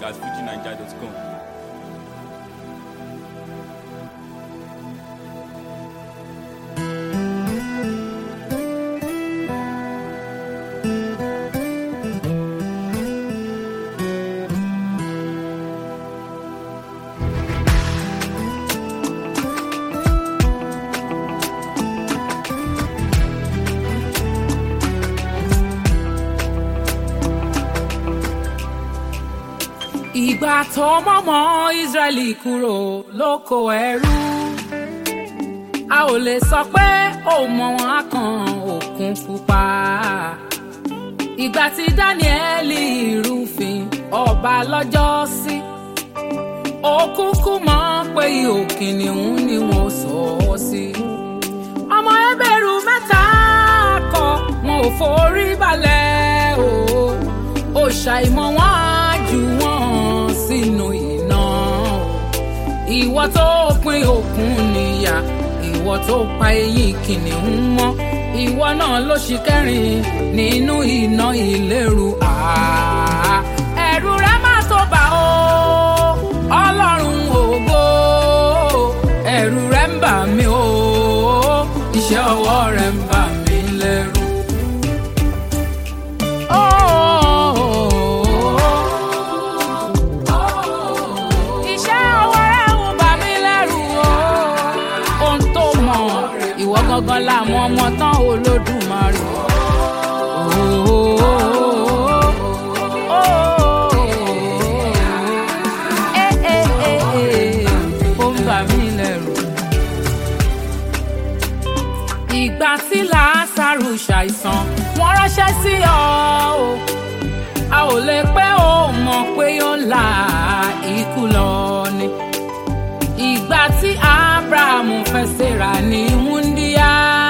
music@fujinaija.com. Ìgbà tó mọ́mọ́ Ísírẹ́lì kúrò lóko ẹrú, a ò lè sọ pé ó mọ wọn á kan Òkun Pupa. Ìgbà tí Dáníẹ́lì rúfin ọba lọ́jọ́sí, ó kúkú mọ̀ pé ihò kìnìún ni wọ́n sọ ọ́ sí. Ọmọ Hébérù mẹ́ta kọ̀ wọn ò forí balẹ̀ o, ó ṣàìmọ̀ wọn á jù wọ́n sínú iná. Ìwọ tó pín òkun níyà, ìwọ tó pa eyín kìnìún mọ́, ìwọ náà ló ṣì kẹrin nínú iná ìléru. Ẹ̀rù rẹ má tó bà ó, Ọlọ́run ògo, ẹ̀rù rẹ ń bà mí o, iṣẹ́ ọwọ́ rẹ ń bà mí lẹ́rù. Gangan làwọn ọmọ tán Olódùmarè. Ó ń bà mí lẹ́rù. Ìgbà tí Lásárù ṣàìsàn, wọ́n ránṣẹ́ sí ọ o. A ò lè pé ó mọ̀ pé yóò la ikú lọ ni. Ìgbà tí Ábúráhámù fẹ́ Sárà ní wúńdíá,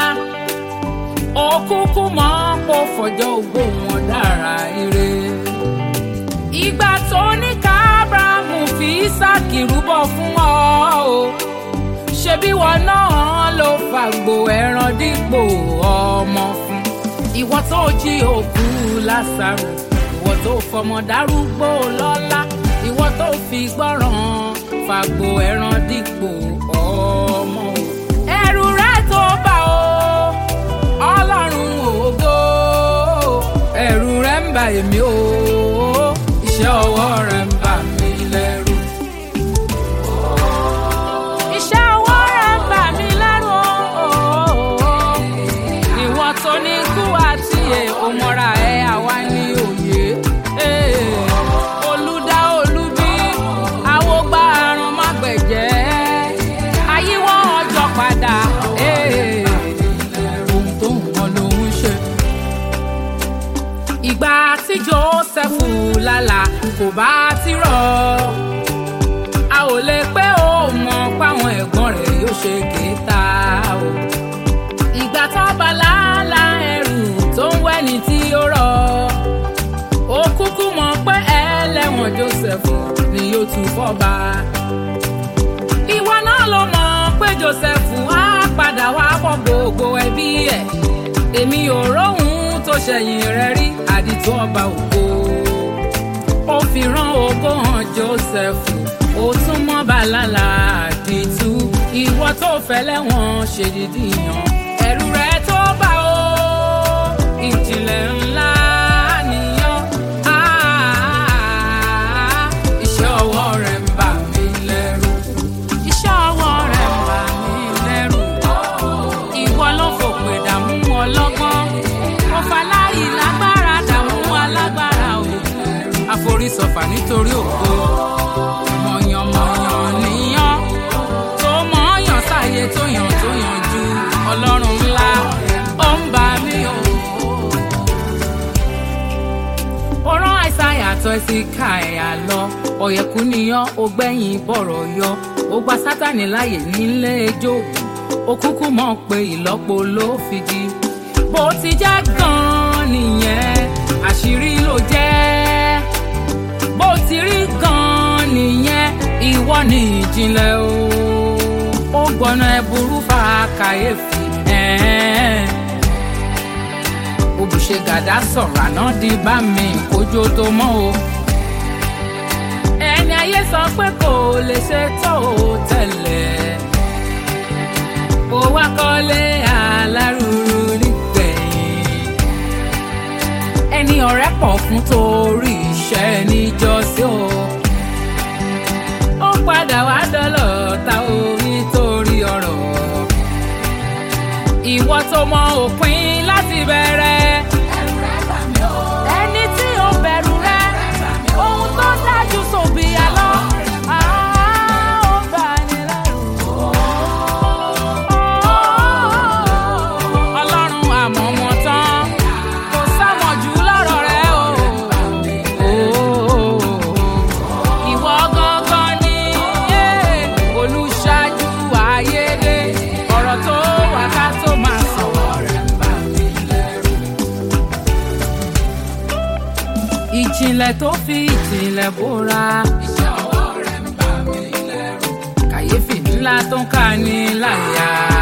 ó kúkú mọ̀ pé fọjọ́ ogbó wọn dára ire. Ìgbà tó ní ká Ábúráhámù fi Ísáàkì rúbọ fún ọ o, ṣebí wọn náà ló fàgbò ẹran dípò ọmọ fún. Ìwọ tó jí òkú Lásárù, ìwọ tó fọmọ dárúgbó lọ́lá, ìwọ tó fi gbọ́ràn fàgbò ẹran dípò ọmọ. Ẹ̀rù rẹ tó bà ó, Ọlọ́run ògo, ẹ̀rù rẹ ń bà èmi o, iṣẹ́ ọwọ́ rẹ ń bà mí lẹ́rù. Iṣẹ́ ọwọ́ rẹ ń bà mí lẹ́rù o. Ìwọ tó ní kú àti òmọ́ra ẹ̀ àwa ní òye. Olùdá olúbí, àwògbà àrùn má gbẹ̀jẹ́, àyíwọ́ ọjọ́ padà. Ohun tó ń wọ́n ló ń ṣe. Ìgbà tí Jósẹ́fù lálà kò bá ti rọ̀, a ò lè pé ó mọ̀ páwọn ẹ̀gbọ́n rẹ̀ yóò ṣe kẹta o. Ìgbà tó bá lálà ẹrù tó ń wẹ́ni tí ó rọ̀, ó kúkú mọ̀ pé ẹlẹ́wọ̀n Jósẹ́fù ni yóò tún fọ́ba. Ìwọ náà ló mọ̀ pé Jósẹ́fù á padà wá pọ̀ gbogbo ẹbí ẹ̀. Èmi ò róhun tó ṣẹ̀yìn rẹ̀ rí, àdìtú ọba ògo. Ó fi rán ògo hàn Jósẹ́fù, ó tún mọ́ bàlálà àdìtú. Ìwọ tó fẹ́lẹ́wọ̀n ṣèdídì yàn, ẹ̀rù rẹ̀ tó bà ó, ìjìnlẹ̀ ńlá nìyàn. Iṣẹ́ ọwọ́ rẹ̀ ń bà mí lẹ́rù. Iṣẹ́ ọwọ́ rẹ̀ ń bà mí lẹ́rù. Ìwọ ló fòpè dààmú ọlọ́gbọ́n, mo faláì lágbára dààmú alágbára o. Àforísọfà nítorí ògo, mọ̀yànmọ̀yàn níyàn, tó mọ̀ọ́yàn sáyé tó yàn ju Ọlọ́run ńlá, ó ń bà mí o. Ó rán Àìsáyà tọ́ Èsíkáyà lọ, ọ̀yẹ̀kú níyàn, ó gbẹ̀yìn bọ̀rọ̀ yọ, ó gba Sátánì láàyè nílé ejò, ó kúkú mọ̀ pé ìlọ́po ló fi di. Bó ti jẹ́ gan-an nìyẹn, àṣírí ló jẹ́. Bó ti rí gan-an nìyẹn, ìwọ ni ìjìnlẹ̀ o. Ó gbọ́nà ẹ̀bùrú fa kàyéfì. Òbùṣe gàdá sọ̀rọ̀ àná di bá mi kójó tó mọ́ o. ẹni ayé sọ pé kò lè ṣe tó tẹ́lẹ̀ ó wá kọ́lé alárùrù nígbẹ̀yìn ẹni ọ̀rẹ́ pọ̀ fún torí iṣẹ́ níjọ́sí ó padà wá dọ́lọ́ta ó nítorí ọ̀rọ̀ ìwọ tó mọ òpin láti bẹ̀rẹ̀ ẹ̀rù rẹ̀ bà mí o ẹni tí ó bẹ̀rù rẹ̀ ohun tó dájú sòbí àlọ́ ó bà ní lẹ́rù. Ọlọ́run àmọ́ wọn tán kò sáwọn jù lọ́rọ̀ rẹ̀ o. Ìwọ gangan ni olùṣáájú ayédè ọ̀rọ̀ tó wà ká tó máa sọ. Ìjìnlẹ̀ tó fi ìjìnlẹ̀ bóra. Iṣẹ́ ọwọ́ rẹ̀ ń bà mí lẹ́rù. Kàyéfì ńlá tó ń ká ní láyà.